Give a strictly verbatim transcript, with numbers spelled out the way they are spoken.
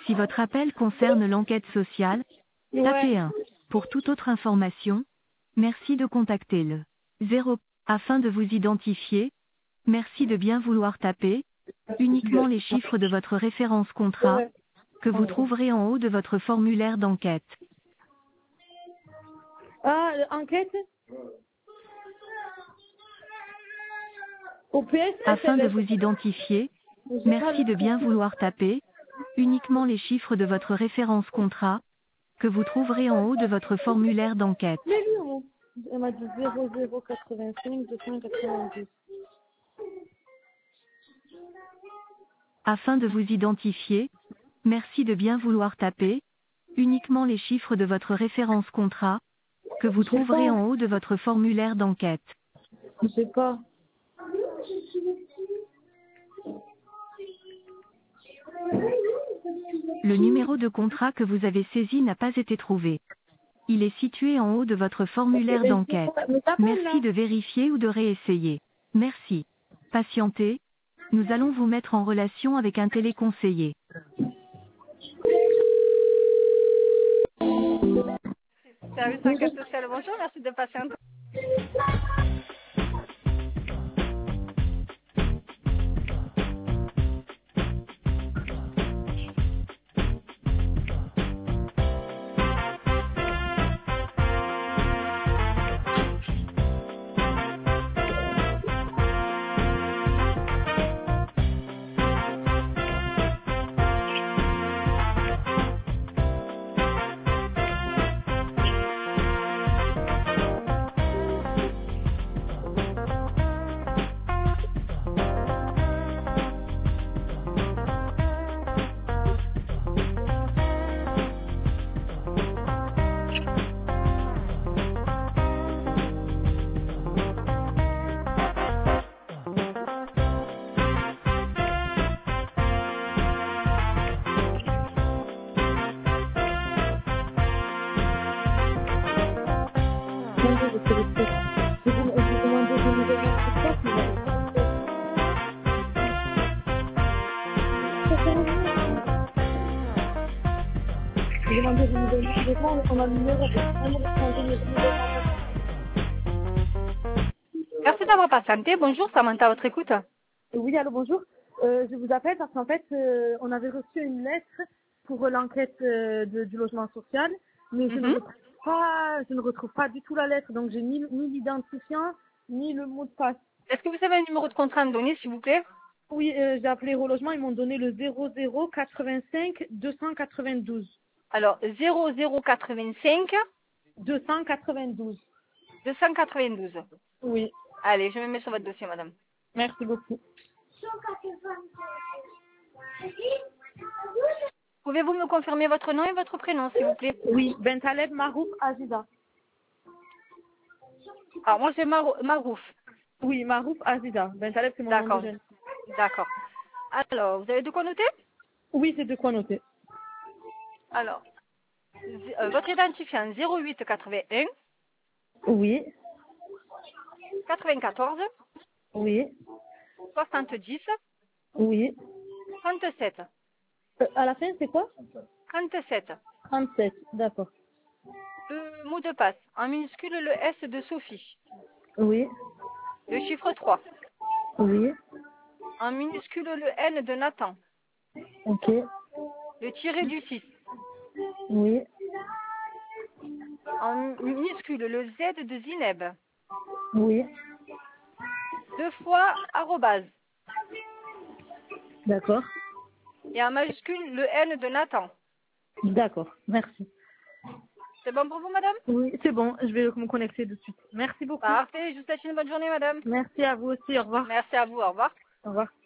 Si votre appel concerne l'enquête sociale, tapez Ouais. un. Pour toute autre information, merci de contacter le zéro. Afin de vous identifier, merci de bien vouloir taper uniquement les chiffres de votre référence contrat, Ouais. que vous trouverez en haut de votre formulaire d'enquête. Ah, enquête O P S, Afin de S L S. vous identifier, J'ai pas merci de le... bien vouloir taper uniquement les chiffres de votre référence contrat, que vous trouverez en haut de votre formulaire d'enquête. Mais lui, on elle m'a dit zéro zéro quatre-vingt-cinq deux cent quatre-vingt-dix. Afin de vous identifier, merci de bien vouloir taper uniquement les chiffres de votre référence contrat, que vous Je sais trouverez pas. en haut de votre formulaire d'enquête. Je sais pas. Le numéro de contrat que vous avez saisi n'a pas été trouvé. Il est situé en haut de votre formulaire Mais je sais d'enquête. pas. Mais t'appelles Merci là. de vérifier ou de réessayer. Merci. Patientez. Nous allons vous mettre en relation avec un téléconseiller. Service enquête sociale, bonjour, merci de patienter. Attendez, je fais le truc. J'ai dem- j'ai demandé des numéros de TikTok, mais j'avais pas de tête. Ça fait rien, ça. J'ai demandé des numéros de TikTok, on a le numéro, mais j'ai jamais changé mes numéros en fait. Merci d'avoir patienté. Bonjour, Samantha, à votre écoute. Oui, allô, bonjour. Euh, je vous appelle parce qu'en fait, euh, on avait reçu une lettre pour l'enquête euh, de- du logement social, mais je ne Mhm. retrouve pas, je ne retrouve pas du tout la lettre, donc j'ai ni, ni l'identifiant, ni le mot de passe. Est-ce que vous avez un numéro de contrat à me donner, s'il vous plaît? Oui, euh, j'ai appelé au logement, ils m'ont donné le zéro zéro quatre-vingt-cinq deux cent quatre-vingt-douze. Alors, zéro zéro quatre-vingt-cinq deux cent quatre-vingt-douze. deux cent quatre-vingt-douze. Oui, Allez, je me mets sur votre dossier, madame. merci beaucoup. Pouvez-vous me confirmer votre nom et votre prénom, s'il vous plaît? Oui, Bentaleb Marouf Aziza. Alors, moi, c'est Marou- Marouf. Oui, Marouf Aziza. Bentaleb, c'est mon nom de D'accord. jeune. D'accord. Alors, vous avez de quoi noter? Oui, c'est de quoi noter. Alors, z- euh, votre identifiant zéro huit quatre-vingt-un Oui, quatre-vingt-quatorze oui, soixante-dix oui. trente-sept. Euh, à la fin, c'est quoi? trente-sept. trente-sept, d'accord. Le mot de passe, en minuscule le S de Sophie. Oui, Le chiffre trois. oui, En minuscule le N de Nathan. ok, Le tiré du six. oui, En minuscule le Z de Zineb. oui, Deux fois arrobase. d'accord, Et en majuscule le N de Nathan. d'accord, merci. C'est bon pour vous, madame? Oui, c'est bon, je vais me connecter de suite. Merci beaucoup. Parfait, je vous souhaite une bonne journée, madame. Merci à vous aussi, au revoir. Merci à vous, au revoir. Au revoir.